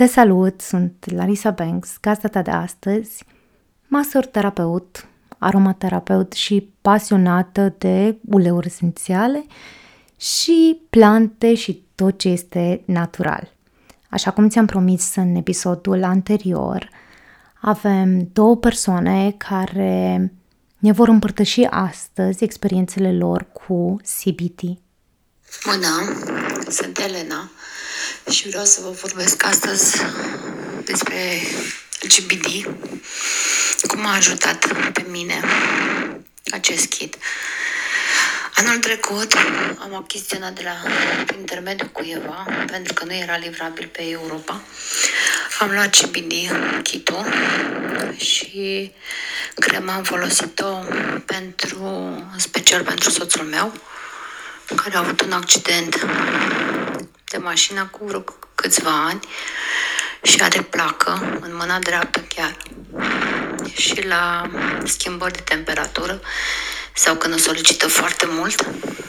Te salut, sunt Larisa Banks, gazda ta de astăzi, masor-terapeut, aromaterapeut și pasionată de uleuri esențiale și plante și tot ce este natural. Așa cum ți-am promis în episodul anterior, avem două persoane care ne vor împărtăși astăzi experiențele lor cu CBD. Bună, sunt Elena și vreau să vă vorbesc astăzi despre CBD, cum a ajutat pe mine acest kit. Anul trecut am achiziționat prin intermediul cuiva, pentru că nu era livrabil pe Europa. Am luat CBD kit-ul și crema am folosit-o în special pentru soțul meu, care a avut un accident de mașină cu vreo câțiva ani și are placă în mâna dreaptă chiar. Și la schimbări de temperatură sau când o solicită foarte mult,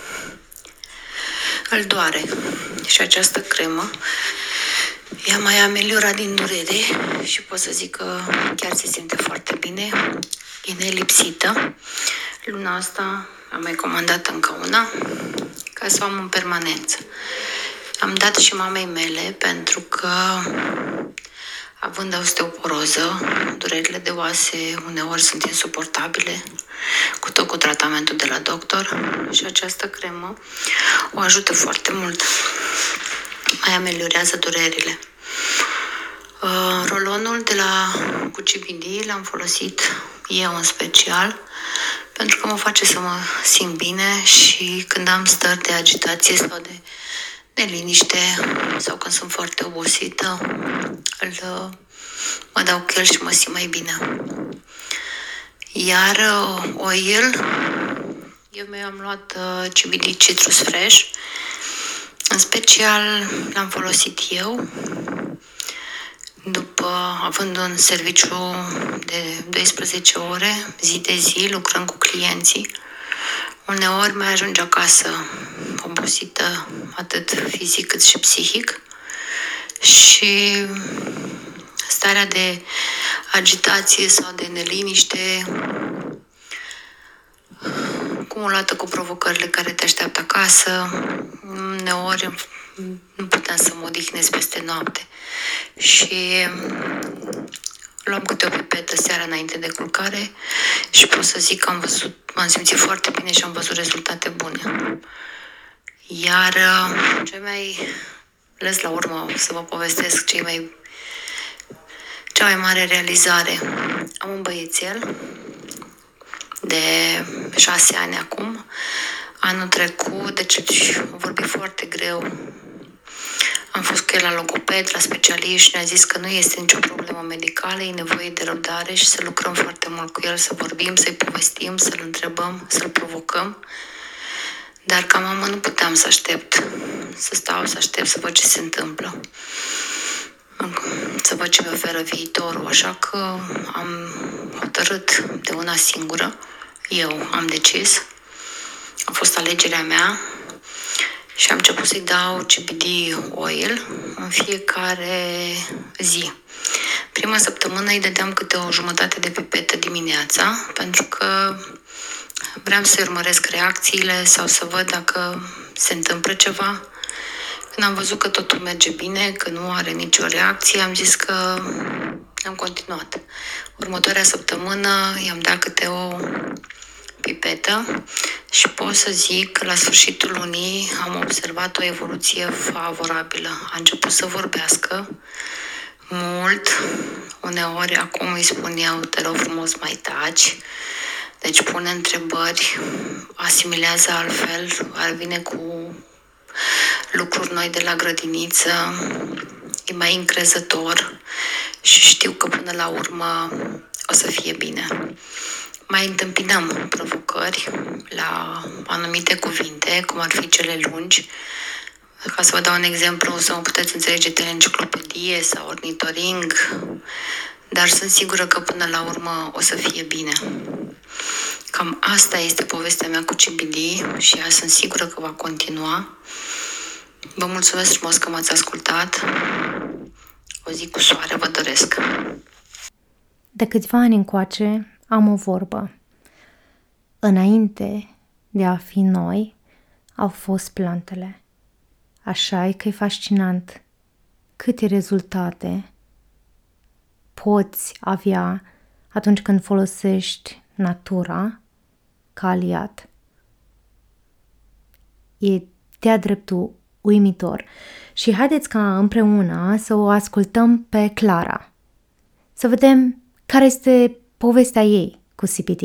îl doare. Și această cremă i-a mai ameliorat din durere și pot să zic că chiar se simte foarte bine, e nelipsită. Luna asta am mai comandat încă una ca să o am în permanență. Am dat și mamei mele pentru că, având osteoporoză, durerile de oase uneori sunt insuportabile, cu tratamentul de la doctor, și această cremă o ajută foarte mult. Mai ameliorează durerile. Rolonul cu CBD l-am folosit eu în special, pentru că mă face să mă simt bine și când am stări de agitație sau de neliniște sau când sunt foarte obosită, mă dau cu el și mă simt mai bine. Iar oil, eu mi-am luat CBD Citrus Fresh, în special l-am folosit eu, având un serviciu de 12 ore, zi de zi, lucrând cu clienții. Uneori mai ajunge acasă obosită, atât fizic cât și psihic, și starea de agitație sau de neliniște, cumulată cu provocările care te așteaptă acasă, uneori nu puteam să mă odihnesc peste noapte și luam câte o pipetă seara înainte de culcare și pot să zic că m-am simțit foarte bine și am văzut rezultate bune. Iar lăs la urmă să vă povestesc cea mai mare realizare. Am un băiețel de 6 ani acum. Anul trecut, deci am vorbit foarte greu. Am fost cu el la logoped, la specialiști, și ne-a zis că nu este nicio problemă medicală, e nevoie de răbdare și să lucrăm foarte mult cu el, să vorbim, să-i povestim, să-l întrebăm, să-l provocăm. Dar ca mamă nu puteam să aștept, să aștept să văd ce se întâmplă, să văd ce mi oferă viitorul. Așa că am hotărât de una singură, eu am decis, a fost alegerea mea și am început să-i dau CBD oil în fiecare zi. Prima săptămână îi dădeam câte o jumătate de pipetă dimineața, pentru că vreau să urmăresc reacțiile sau să văd dacă se întâmplă ceva. Când am văzut că totul merge bine, că nu are nicio reacție, am zis că am continuat. Următoarea săptămână i-am dat câte o pipetă și pot să zic că la sfârșitul lunii am observat o evoluție favorabilă. A început să vorbească mult. Uneori acum îi spun eu, te rog frumos, mai taci. Deci pune întrebări, asimilează altfel, vine cu lucruri noi de la grădiniță, e mai încrezător și știu că până la urmă o să fie bine. Mai întâmpinăm provocări la anumite cuvinte, cum ar fi cele lungi. Ca să vă dau un exemplu, să mă puteți înțelege, teleenciclopedie sau ornitoring, dar sunt sigură că până la urmă o să fie bine. Cam asta este povestea mea cu CBD și ea sunt sigură că va continua. Vă mulțumesc frumos că m-ați ascultat. O zi cu soare vă doresc. De câțiva ani încoace am o vorbă. Înainte de a fi noi, au fost plantele. Așa e că e fascinant câte rezultate poți avea atunci când folosești natura ca aliat. E de-a dreptul uimitor. Și haideți ca împreună să o ascultăm pe Clara. Să vedem care este povestea ei cu CBD.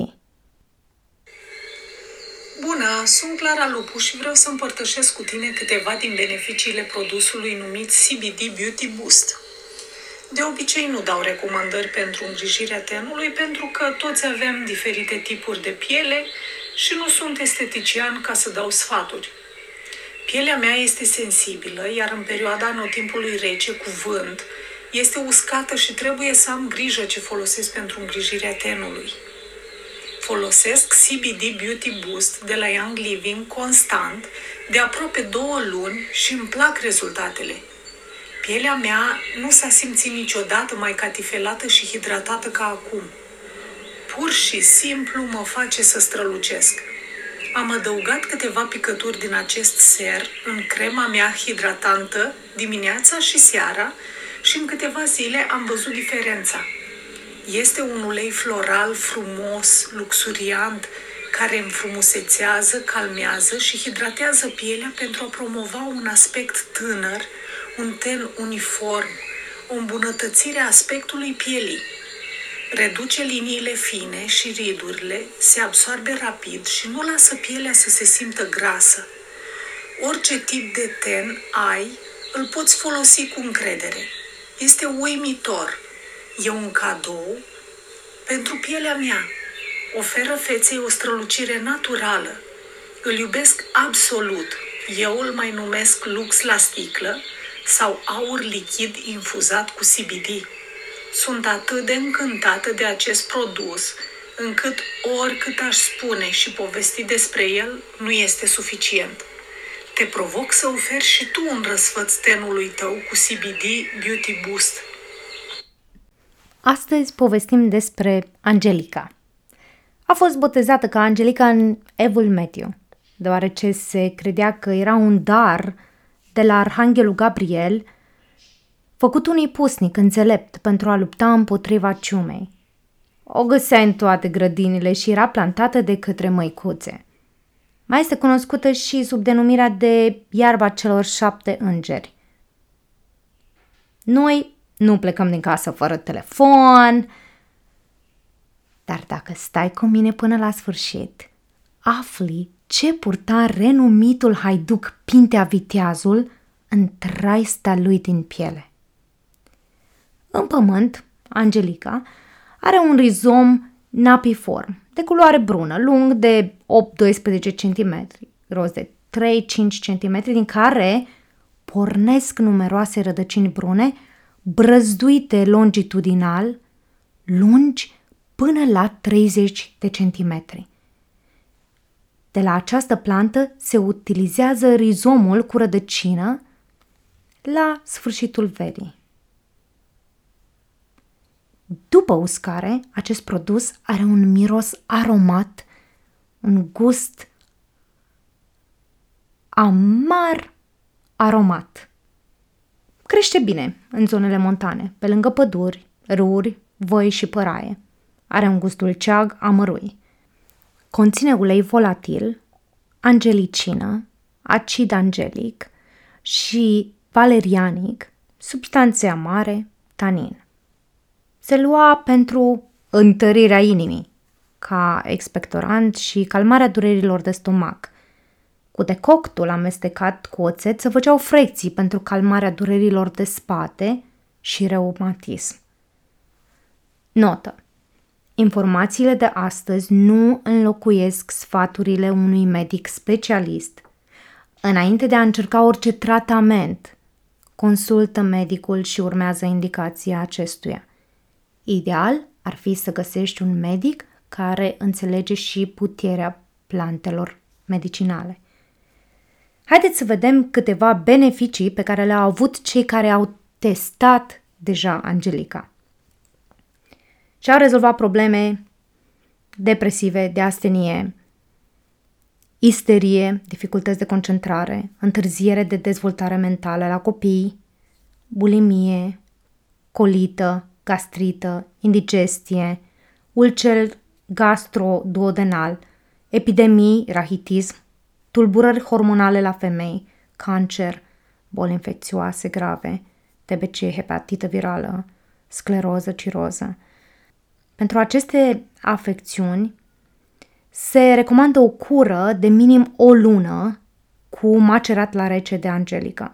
Bună, sunt Clara Lupu și vreau să împărtășesc cu tine câteva din beneficiile produsului numit CBD Beauty Boost. De obicei nu dau recomandări pentru îngrijirea tenului pentru că toți avem diferite tipuri de piele și nu sunt estetician ca să dau sfaturi. Pielea mea este sensibilă, iar în perioada anotimpului rece cu vânt este uscată și trebuie să am grijă ce folosesc pentru îngrijirea tenului. Folosesc CBD Beauty Boost de la Young Living constant de aproape 2 luni și îmi plac rezultatele. Pielea mea nu s-a simțit niciodată mai catifelată și hidratată ca acum. Pur și simplu mă face să strălucesc. Am adăugat câteva picături din acest ser în crema mea hidratantă dimineața și seara și în câteva zile am văzut diferența. Este un ulei floral frumos, luxuriant, care înfrumusețează, calmează și hidratează pielea pentru a promova un aspect tânăr, un ten uniform, o îmbunătățire a aspectului pielii. Reduce liniile fine și ridurile, se absorbe rapid și nu lasă pielea să se simtă grasă. Orice tip de ten ai, îl poți folosi cu încredere. Este uimitor. E un cadou pentru pielea mea. Oferă feței o strălucire naturală. Îl iubesc absolut. Eu îl mai numesc lux la sticlă sau aur lichid infuzat cu CBD. Sunt atât de încântată de acest produs, încât oricât aș spune și povesti despre el, nu este suficient. Te provoc să oferi și tu un răsfăț tenului tău cu CBD Beauty Boost. Astăzi povestim despre Angelica. A fost botezată ca Angelica în Evul Matthew, deoarece se credea că era un dar de la Arhanghelul Gabriel, făcut unui pusnic înțelept pentru a lupta împotriva ciumei. O găsea în toate grădinile și era plantată de către măicuțe. Mai este cunoscută și sub denumirea de iarba celor 7 îngeri. Noi nu plecăm din casă fără telefon, dar dacă stai cu mine până la sfârșit, afli ce purta renumitul haiduc Pintea Viteazul în traista lui din piele. În pământ, Angelica are un rizom napiform, de culoare brună, lung de 8-12 cm, gros de 3-5 cm, din care pornesc numeroase rădăcini brune, brăzduite longitudinal, lungi până la 30 de centimetri. De la această plantă se utilizează rizomul cu rădăcină la sfârșitul verii. După uscare, acest produs are un miros aromat, un gust amar aromat. Crește bine în zonele montane, pe lângă păduri, râuri, văi și păraie. Are un gust dulceag amărui. Conține ulei volatil, angelicină, acid angelic și valerianic, substanțe amare, tanin. Se lua pentru întărirea inimii, ca expectorant și calmarea durerilor de stomac. Cu decoctul amestecat cu oțet se făceau frecții pentru calmarea durerilor de spate și reumatism. Notă: informațiile de astăzi nu înlocuiesc sfaturile unui medic specialist. Înainte de a încerca orice tratament, consultă medicul și urmează indicația acestuia. Ideal ar fi să găsești un medic care înțelege și puterea plantelor medicinale. Haideți să vedem câteva beneficii pe care le-au avut cei care au testat deja Angelica. Și-au rezolvat probleme depresive, de astenie, isterie, dificultăți de concentrare, întârziere de dezvoltare mentală la copii, bulimie, colită, gastrită, indigestie, ulcer gastroduodenal, epidemii, rahitism, tulburări hormonale la femei, cancer, boli infecțioase grave, TBC, hepatită virală, scleroză, ciroză. Pentru aceste afecțiuni se recomandă o cură de minim o lună cu macerat la rece de Angelica.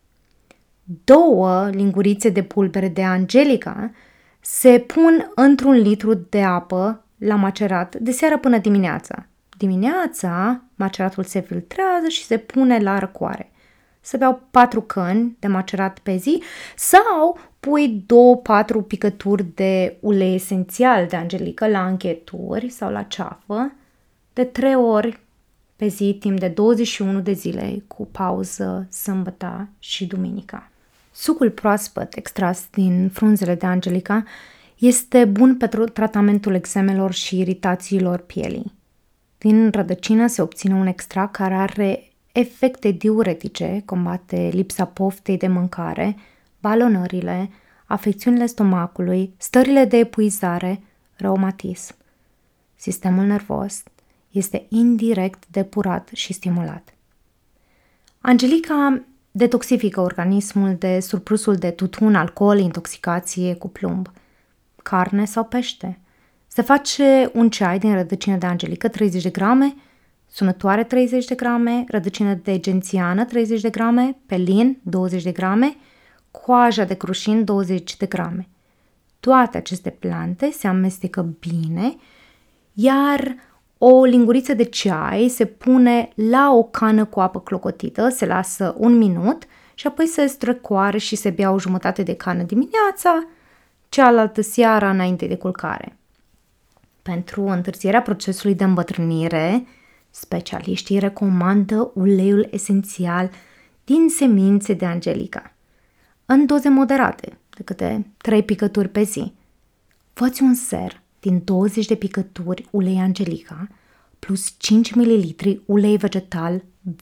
2 lingurițe de pulbere de Angelica se pun într-un litru de apă la macerat de seară până dimineața. Dimineața, maceratul se filtrează și se pune la răcoare. Se beau 4 căni de macerat pe zi sau pui 2-4 picături de ulei esențial de Angelica la încheturi sau la ceafă de 3 ori pe zi timp de 21 de zile cu pauză sâmbătă și duminica. Sucul proaspăt extras din frunzele de Angelica este bun pentru tratamentul eczemelor și iritațiilor pielii. Din rădăcină se obține un extract care are efecte diuretice, combate lipsa poftei de mâncare, balonările, afecțiunile stomacului, stările de epuizare, reumatism. Sistemul nervos este indirect depurat și stimulat. Angelica detoxifică organismul de surplusul de tutun, alcool, intoxicație cu plumb, carne sau pește. Se face un ceai din rădăcină de Angelica, 30 de grame, sunătoare 30 de grame, rădăcină de gențiană 30 de grame, pelin 20 de grame, coaja de crușin 20 de grame. Toate aceste plante se amestecă bine, iar o linguriță de ceai se pune la o cană cu apă clocotită, se lasă 1 minut și apoi se strecoară și se bea o jumătate de cană dimineața, cealaltă seara înainte de culcare. Pentru întârzierea procesului de îmbătrânire, specialiștii recomandă uleiul esențial din semințe de Angelica, în doze moderate, de câte 3 picături pe zi. Fă-ți un ser din 20 de picături ulei Angelica plus 5 ml ulei vegetal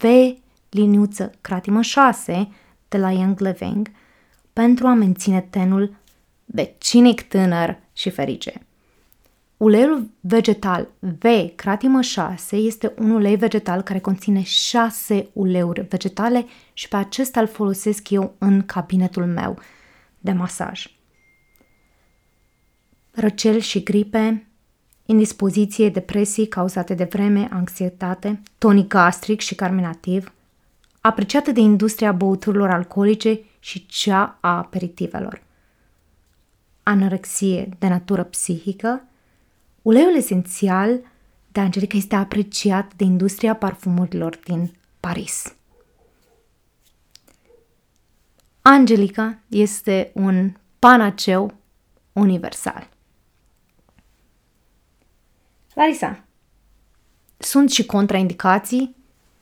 V-6 de la Young Living pentru a menține tenul vecinic tânăr și ferice. Uleiul vegetal V-6 este un ulei vegetal care conține 6 uleiuri vegetale și pe acesta îl folosesc eu în cabinetul meu de masaj. Răceli și gripe, indispoziție, depresii cauzate de vreme, anxietate, tonic gastric și carminativ, apreciată de industria băuturilor alcoolice și cea a aperitivelor. Anorexie de natură psihică, uleiul esențial de Angelica este apreciat de industria parfumurilor din Paris. Angelica este un panaceu universal. Larisa, sunt și contraindicații?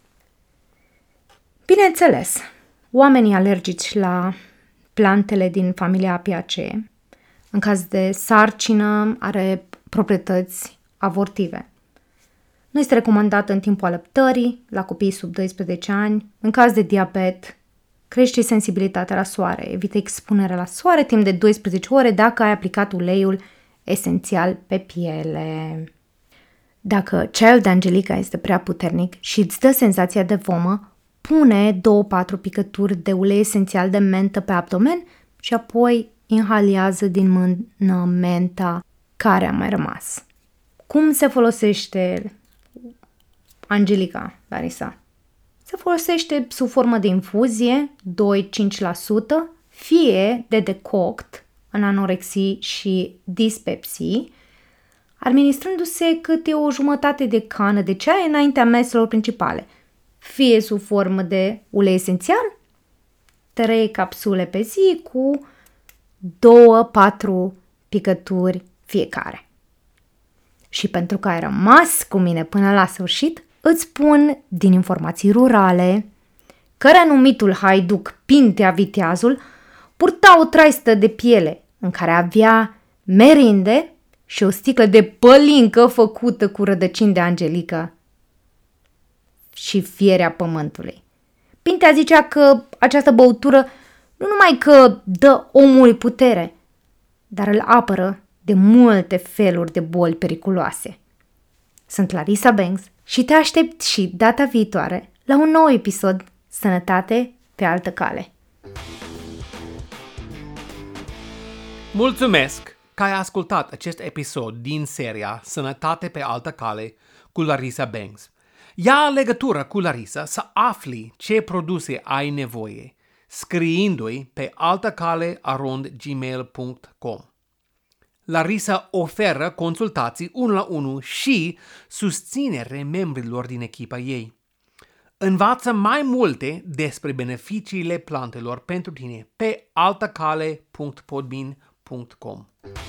Bineînțeles, oamenii alergici la plantele din familia Apiaceae, în caz de sarcină, are proprietăți abortive. Nu este recomandată în timpul alăptării, la copiii sub 12 ani, în caz de diabet, crește sensibilitatea la soare, evită expunerea la soare timp de 12 ore dacă ai aplicat uleiul esențial pe piele. Dacă ceaiul de Angelica este prea puternic și îți dă senzația de vomă, pune 2-4 picături de ulei esențial de mentă pe abdomen și apoi inhaliază din mână menta care a mai rămas. Cum se folosește Angelica, Larisa? Se folosește sub formă de infuzie, 2-5%, fie de decoct în anorexii și dispepsii, administrându-se câte o jumătate de cană de ceai înaintea meselor principale, fie sub formă de ulei esențial, 3 capsule pe zi cu 2-4 picături fiecare. Și pentru că ai rămas cu mine până la sfârșit, îți spun din informații rurale că renumitul haiduc Pintea Viteazul purta o traistă de piele în care avea merinde și o sticlă de pălincă făcută cu rădăcini de angelică și fierea pământului. Pintea zicea că această băutură nu numai că dă omului putere, dar îl apără de multe feluri de boli periculoase. Sunt Larisa Banks și te aștept și data viitoare la un nou episod Sănătate pe altă cale. Mulțumesc că ai ascultat acest episod din seria Sănătate pe altă cale cu Larisa Banks. Ia legătură cu Larisa să afli ce produse ai nevoie, scriindu-i pe altacale@gmail.com. Larisa oferă consultații 1-la-1 și susținere membrilor din echipa ei. Învață mai multe despre beneficiile plantelor pentru tine pe altacale.podbean.com.